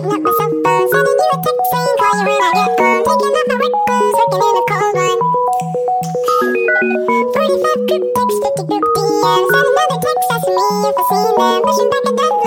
lighting up my cell phone, sending you a text saying call you when I get home, taking off my work clothes, working in a cold one. 45 group text, 50 group DM, send another text asking me if I've seen them, wishing back a deadline.